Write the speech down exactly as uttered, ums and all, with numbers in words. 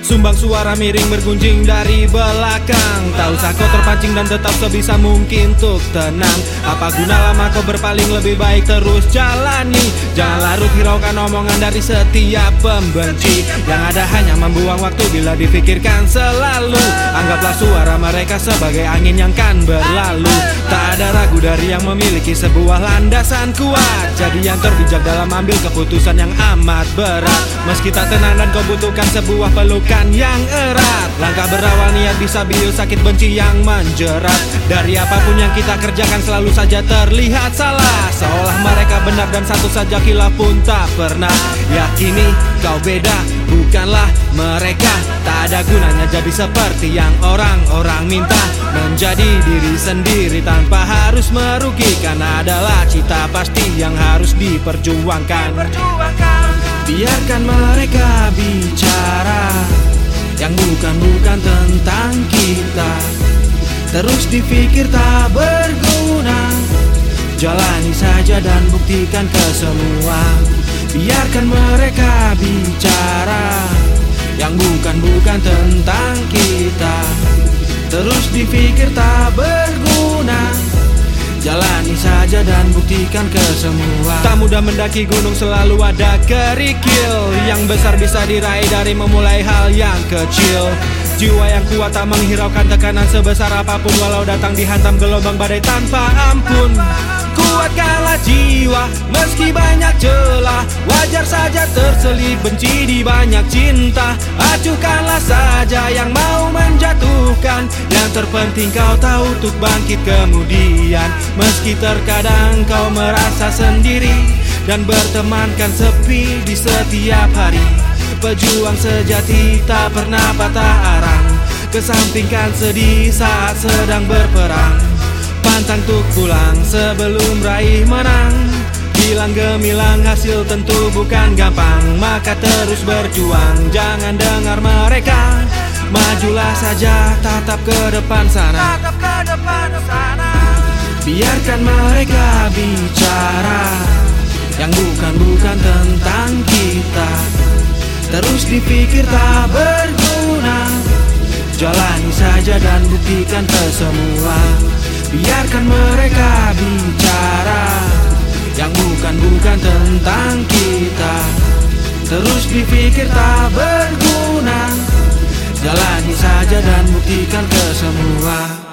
Sumbang suara miring bergunjing dari belakang. Tak usah kau terpancing dan tetap sebisa mungkin untuk tenang. Apa guna lama kau berpaling, lebih baik terus jalani. Jangan larut hiraukan omongan dari setiap pembenci. Yang ada hanya membuang waktu bila difikirkan selalu. Anggaplah suara mereka sebagai angin yang kan berlalu. Tak ada ragu dari yang memiliki sebuah landasan kuat. Jadi yang terbijak dalam ambil keputusan yang amat berat. Meski tak tenang dan kau butuhkan sebuah pelukan yang erat. Langkah berawal niat bisa bius sakit benci yang menjerat. Dari apapun yang kita kerjakan selalu saja terlihat salah. Seolah mereka benar dan satu saja khilaf pun tak pernah. Yakini kau beda, bukanlah mereka. Tak ada gunanya jadi seperti yang orang-orang minta. Menjadi diri sendiri tanpa harus merugikan adalah cita pasti yang harus diperjuangkan. Biarkan mereka bicara yang bukan-bukan tentang kita. Terus dipikir tak berguna. Jalani saja dan buktikan ke semua. Biarkan mereka bicara yang bukan-bukan tentang kita. Terus dipikir tak berguna. Jalani saja dan buktikan ke semua. Tak mudah mendaki gunung, selalu ada kerikil. Yang besar bisa diraih dari memulai hal yang kecil. Jiwa yang kuat tak menghiraukan tekanan sebesar apapun. Walau datang dihantam gelombang badai tanpa ampun. Kuatkanlah jiwa meski banyak celah. Wajar saja terselip benci di banyak cinta. Acuhkanlah saja yang mau menjatuhkan. Yang terpenting kau tahu untuk bangkit kemudian. Meski terkadang kau merasa sendiri dan bertemankan sepi di setiap hari. Pejuang sejati tak pernah patah arang. Kesampingkan sedih saat sedang berperang. Pantang untuk pulang sebelum raih menang. Bilang gemilang hasil tentu bukan gampang. Maka terus berjuang, jangan dengar mereka. Majulah saja, tatap ke depan sana. Biarkan mereka bicara yang bukan-bukan tentang kita. Terus dipikir tak berguna. Jalani saja dan buktikan ke semua. Biarkan mereka bicara yang bukan-bukan tentang kita. Terus dipikir tak berguna. Jalani saja dan buktikan ke semua.